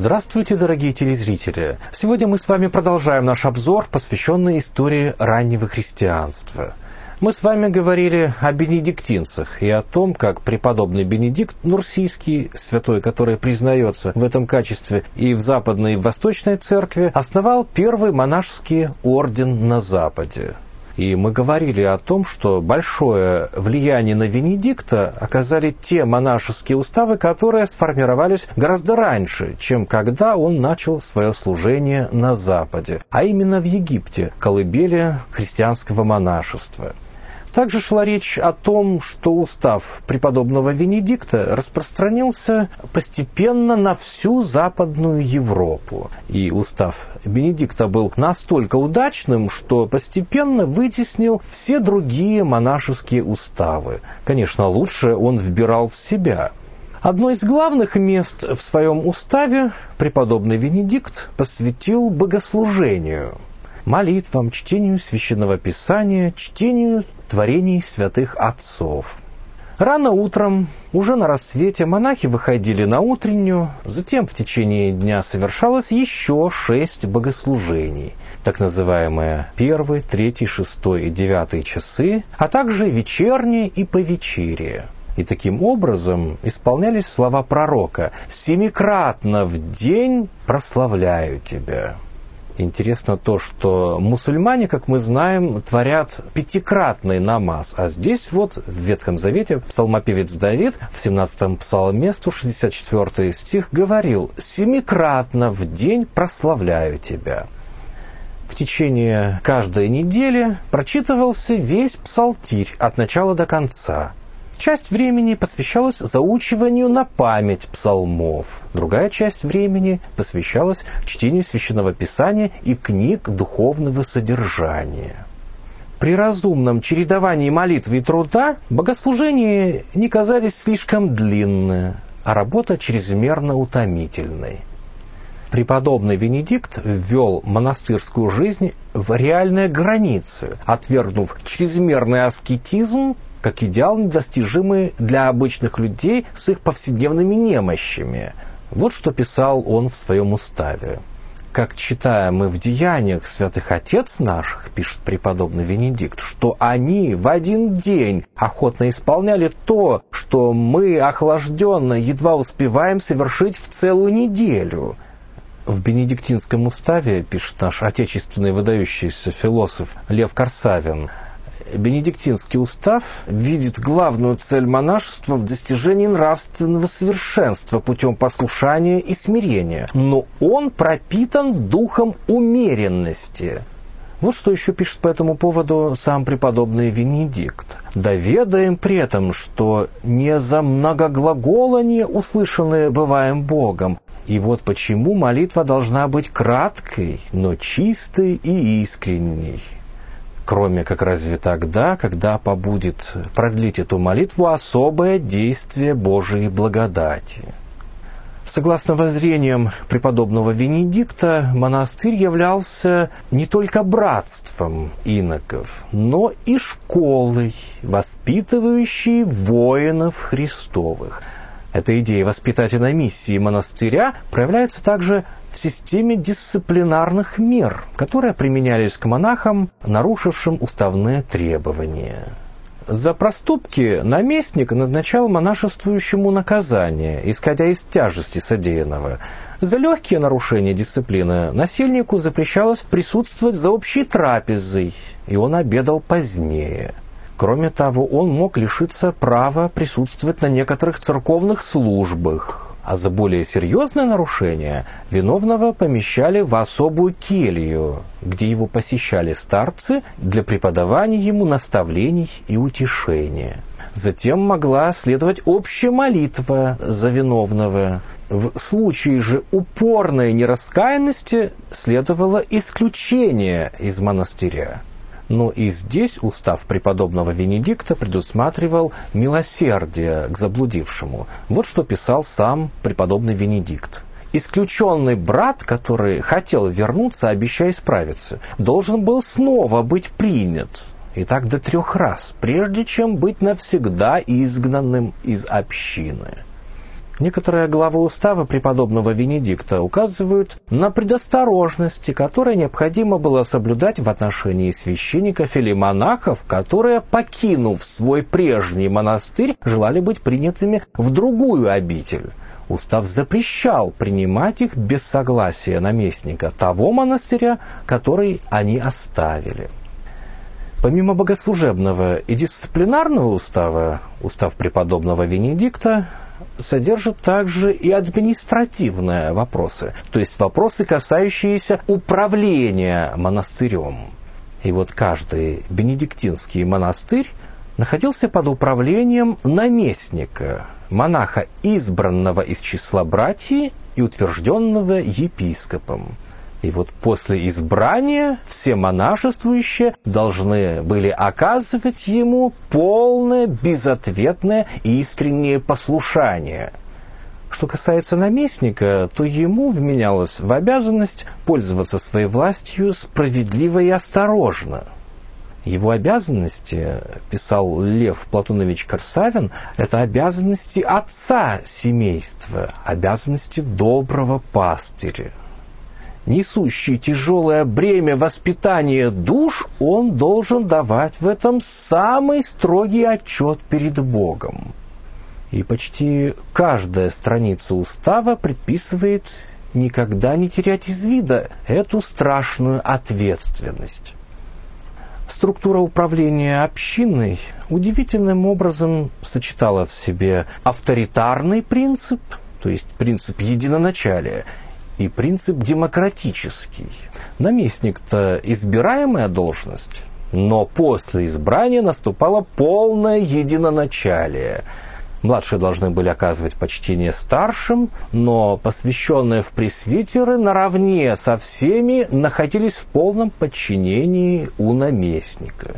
Здравствуйте, дорогие телезрители! Сегодня мы с вами продолжаем наш обзор, посвященный истории раннего христианства. Мы с вами говорили о бенедиктинцах и о том, как преподобный Бенедикт Нурсийский, святой, который признается в этом качестве и в Западной, и в Восточной церкви, основал первый монашеский орден на Западе. И мы говорили о том, что большое влияние на Венедикта оказали те монашеские уставы, которые сформировались гораздо раньше, чем когда он начал свое служение на Западе, а именно в Египте, колыбели христианского монашества. Также шла речь о том, что устав преподобного Венедикта распространился постепенно на всю Западную Европу. И устав Бенедикта был настолько удачным, что постепенно вытеснил все другие монашеские уставы. Конечно, лучше он вбирал в себя. Одно из главных мест в своем уставе преподобный Венедикт посвятил богослужению, молитвам, чтению Священного Писания, чтению творений святых отцов. Рано утром, уже на рассвете, монахи выходили на утреннюю, затем в течение дня совершалось еще 6 богослужений, так называемые 1, 3, 6 и 9 часы, а также вечерние и повечерие. И таким образом исполнялись слова пророка: «Семикратно в день прославляю тебя». Интересно то, что мусульмане, как мы знаем, творят 5-кратный намаз, а здесь вот в Ветхом Завете псалмопевец Давид в 17-м псалме, 164 стих, говорил: «Семикратно в день прославляю тебя». В течение каждой недели прочитывался весь псалтирь от начала до конца. Часть времени посвящалась заучиванию на память псалмов, другая часть времени посвящалась чтению Священного Писания и книг духовного содержания. При разумном чередовании молитвы и труда богослужения не казались слишком длинны, а работа чрезмерно утомительной. Преподобный Венедикт ввел монастырскую жизнь в реальные границы, отвергнув чрезмерный аскетизм как идеал, недостижимый для обычных людей с их повседневными немощами. Вот что писал он в своем уставе. «Как читаем мы в деяниях святых отец наших, — пишет преподобный Венедикт, — что они в один день охотно исполняли то, что мы, охлажденно, едва успеваем совершить в целую неделю». В Бенедиктинском уставе, пишет наш отечественный выдающийся философ Лев Корсавин, Бенедиктинский устав видит главную цель монашества в достижении нравственного совершенства путем послушания и смирения, но он пропитан духом умеренности. Вот что еще пишет по этому поводу сам преподобный Венедикт. «Да ведаем при этом, что не за многоглаголание услышанное бываем Богом, и вот почему молитва должна быть краткой, но чистой и искренней. Кроме как разве тогда, когда побудет продлить эту молитву особое действие Божией благодати». Согласно воззрениям преподобного Венедикта, монастырь являлся не только братством иноков, но и школой, воспитывающей воинов Христовых. Эта идея воспитательной миссии монастыря проявляется также в системе дисциплинарных мер, которые применялись к монахам, нарушившим уставные требования. За проступки наместник назначал монашествующему наказание, исходя из тяжести содеянного. За легкие нарушения дисциплины насельнику запрещалось присутствовать за общей трапезой, и он обедал позднее. Кроме того, он мог лишиться права присутствовать на некоторых церковных службах, а за более серьезное нарушение виновного помещали в особую келью, где его посещали старцы для преподавания ему наставлений и утешения. Затем могла следовать общая молитва за виновного. В случае же упорной нераскаянности следовало исключение из монастыря. Но и здесь устав преподобного Венедикта предусматривал милосердие к заблудившему. Вот что писал сам преподобный Венедикт. «Исключенный брат, который хотел вернуться, обещая исправиться, должен был снова быть принят, и так до 3 раз, прежде чем быть навсегда изгнанным из общины». Некоторые главы устава преподобного Венедикта указывают на предосторожности, которые необходимо было соблюдать в отношении священников или монахов, которые, покинув свой прежний монастырь, желали быть принятыми в другую обитель. Устав запрещал принимать их без согласия наместника того монастыря, который они оставили. Помимо богослужебного и дисциплинарного устава, устав преподобного Венедикта содержит также и административные вопросы, то есть вопросы, касающиеся управления монастырем. И вот каждый бенедиктинский монастырь находился под управлением наместника, монаха, избранного из числа братьев и утвержденного епископом. И вот после избрания все монашествующие должны были оказывать ему полное, безответное и искреннее послушание. Что касается наместника, то ему вменялось в обязанность пользоваться своей властью справедливо и осторожно. Его обязанности, писал Лев Платонович Корсавин, это обязанности отца семейства, обязанности доброго пастыря. Несущий тяжелое бремя воспитания душ, он должен давать в этом самый строгий отчет перед Богом. И почти каждая страница устава предписывает никогда не терять из вида эту страшную ответственность. Структура управления общиной удивительным образом сочетала в себе авторитарный принцип, то есть принцип единоначалия, и принцип демократический. Наместник-то избираемая должность, но после избрания наступало полное единоначалие. Младшие должны были оказывать почтение старшим, но посвященные в пресвитеры наравне со всеми находились в полном подчинении у наместника.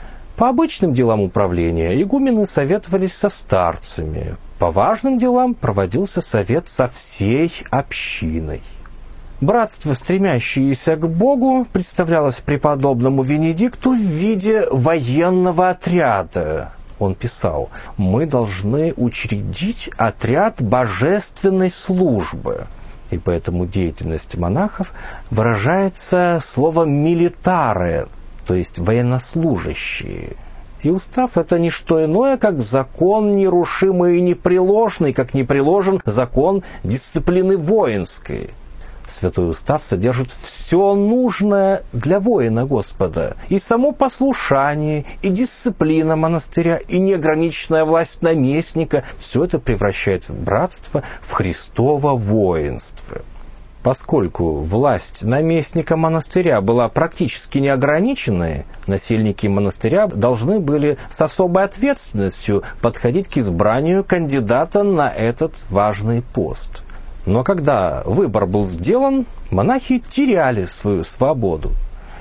По обычным делам управления игумены советовались со старцами, по важным делам проводился совет со всей общиной. Братство, стремящееся к Богу, представлялось преподобному Венедикту в виде военного отряда. Он писал: «Мы должны учредить отряд божественной службы». И поэтому деятельность монахов выражается словом «милитаре», то есть военнослужащие. И устав — это не что иное, как закон нерушимый и непреложный, как непреложен закон дисциплины воинской. Святой Устав содержит все нужное для воина Господа. И само послушание, и дисциплина монастыря, и неограниченная власть наместника — все это превращает братство в Христово воинство. Поскольку власть наместника монастыря была практически неограниченной, насельники монастыря должны были с особой ответственностью подходить к избранию кандидата на этот важный пост. Но когда выбор был сделан, монахи теряли свою свободу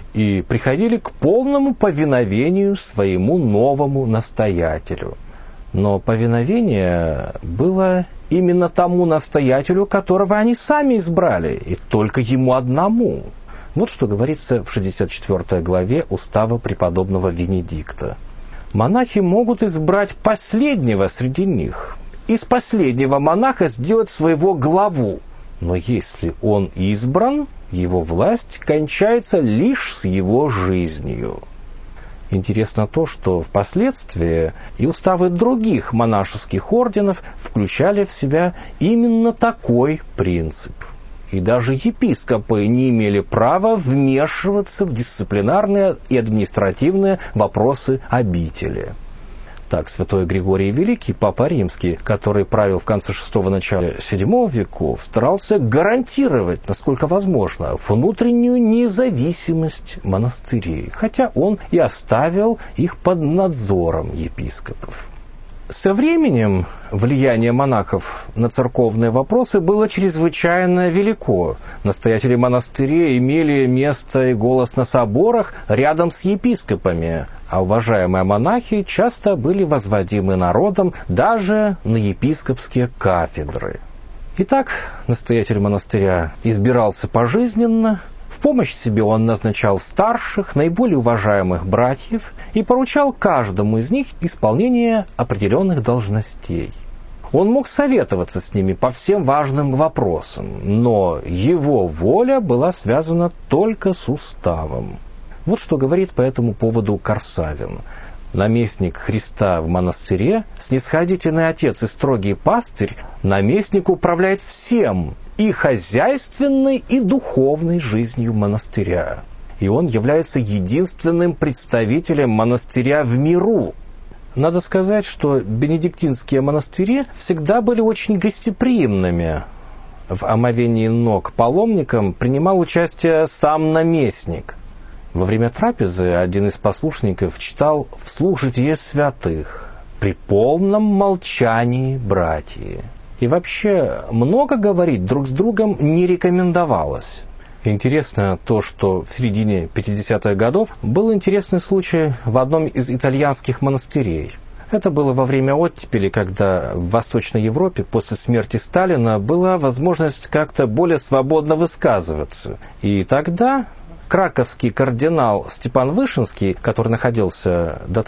и приходили к полному повиновению своему новому настоятелю. Но повиновение было именно тому настоятелю, которого они сами избрали, и только ему одному. Вот что говорится в 64 главе Устава преподобного Венедикта. Монахи могут избрать последнего среди них, из последнего монаха сделать своего главу. Но если он избран, его власть кончается лишь с его жизнью. Интересно то, что впоследствии и уставы других монашеских орденов включали в себя именно такой принцип. И даже епископы не имели права вмешиваться в дисциплинарные и административные вопросы обители. Так, святой Григорий Великий, папа римский, который правил в конце VI – начале VII веков, старался гарантировать, насколько возможно, внутреннюю независимость монастырей, хотя он и оставил их под надзором епископов. Со временем влияние монахов на церковные вопросы было чрезвычайно велико. Настоятели монастырей имели место и голос на соборах рядом с епископами, а уважаемые монахи часто были возводимы народом даже на епископские кафедры. Итак, настоятель монастыря избирался пожизненно. В помощь себе он назначал старших, наиболее уважаемых братьев и поручал каждому из них исполнение определенных должностей. Он мог советоваться с ними по всем важным вопросам, но его воля была связана только с уставом. Вот что говорит по этому поводу Корсавин. Наместник Христа в монастыре, снисходительный отец и строгий пастырь, наместник управляет всем, и хозяйственной, и духовной жизнью монастыря. И он является единственным представителем монастыря в миру. Надо сказать, что бенедиктинские монастыри всегда были очень гостеприимными. В омовении ног паломникам принимал участие сам наместник. Во время трапезы один из послушников читал вслух житие святых «При полном молчании, братья». И вообще много говорить друг с другом не рекомендовалось. Интересно то, что в середине 50-х годов был интересный случай в одном из итальянских монастырей. Это было во время оттепели, когда в Восточной Европе после смерти Сталина была возможность как-то более свободно высказываться. И тогда краковский кардинал Степан Вышинский, который находился до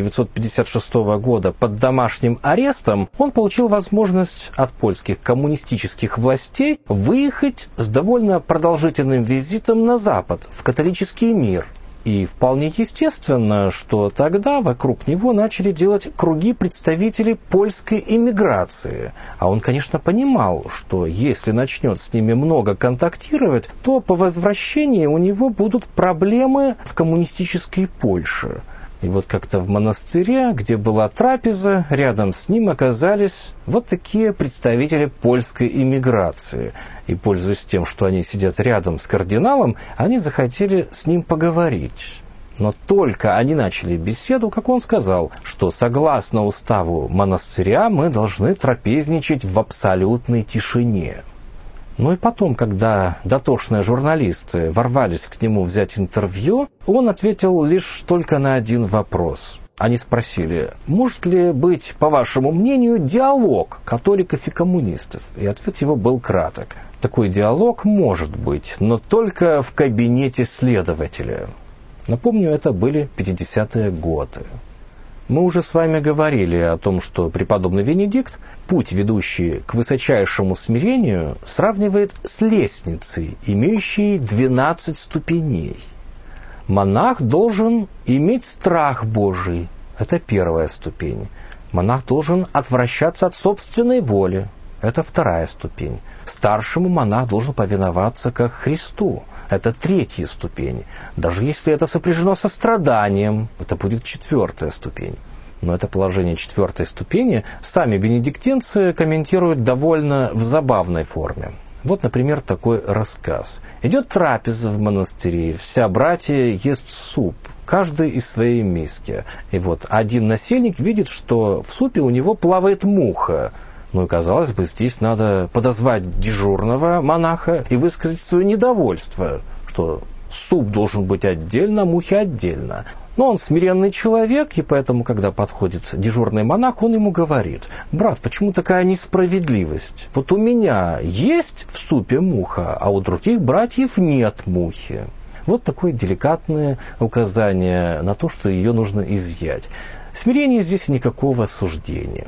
1956 года под домашним арестом, он получил возможность от польских коммунистических властей выехать с довольно продолжительным визитом на Запад, в католический мир. И вполне естественно, что тогда вокруг него начали делать круги представителей польской эмиграции. А он, конечно, понимал, что если начнет с ними много контактировать, то по возвращении у него будут проблемы в коммунистической Польше. И вот как-то в монастыре, где была трапеза, рядом с ним оказались вот такие представители польской эмиграции. И, пользуясь тем, что они сидят рядом с кардиналом, они захотели с ним поговорить. Но только они начали беседу, как он сказал, что согласно уставу монастыря мы должны трапезничать в абсолютной тишине. Ну и потом, когда дотошные журналисты ворвались к нему взять интервью, он ответил лишь только на один вопрос. Они спросили, может ли быть, по вашему мнению, диалог католиков и коммунистов? И ответ его был краток. Такой диалог может быть, но только в кабинете следователя. Напомню, это были 50-е годы. Мы уже с вами говорили о том, что преподобный Венедикт путь, ведущий к высочайшему смирению, сравнивает с лестницей, имеющей 12 ступеней. Монах должен иметь страх Божий. Это первая ступень. Монах должен отвращаться от собственной воли. Это вторая ступень. Старшему монах должен повиноваться как Христу. Это третья ступень. Даже если это сопряжено со страданием, это будет четвертая ступень. Но это положение четвертой ступени сами бенедиктинцы комментируют довольно в забавной форме. Вот, например, такой рассказ. Идет трапеза в монастыре, вся братья ест суп, каждый из своей миски. И вот один насельник видит, что в супе у него плавает муха. Ну и, казалось бы, здесь надо подозвать дежурного монаха и высказать свое недовольство, что суп должен быть отдельно, мухи отдельно. Но он смиренный человек, и поэтому, когда подходит дежурный монах, он ему говорит: «Брат, почему такая несправедливость? Вот у меня есть в супе муха, а у других братьев нет мухи». Вот такое деликатное указание на то, что ее нужно изъять. Смирение здесь никакого осуждения.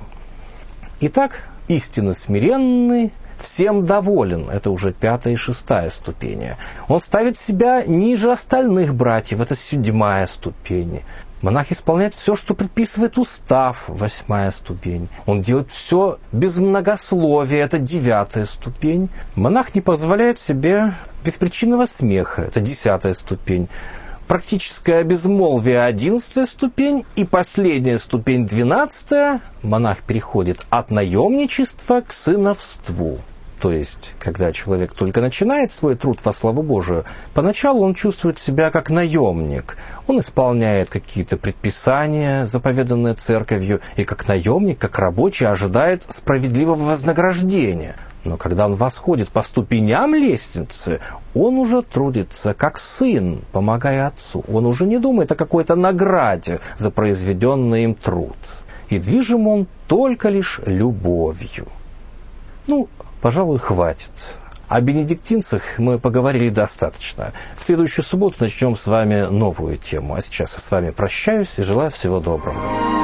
Итак, истинно смиренный всем доволен. Это уже 5-я и 6-я ступени. Он ставит себя ниже остальных братьев. Это 7-я ступень. Монах исполняет все, что предписывает устав. 8-я ступень. Он делает все без многословия. Это 9-я ступень. Монах не позволяет себе беспричинного смеха. Это 10-я ступень. Практическое безмолвие 11-я ступень, и последняя ступень 12-я, монах переходит от наемничества к сыновству. То есть, когда человек только начинает свой труд во славу Божию, поначалу он чувствует себя как наемник. Он исполняет какие-то предписания, заповеданные церковью, и как наемник, как рабочий ожидает справедливого вознаграждения. Но когда он восходит по ступеням лестницы, он уже трудится как сын, помогая отцу. Он уже не думает о какой-то награде за произведенный им труд. И движим он только лишь любовью. Пожалуй, хватит. О бенедиктинцах мы поговорили достаточно. В следующую субботу начнем с вами новую тему. А сейчас я с вами прощаюсь и желаю всего доброго.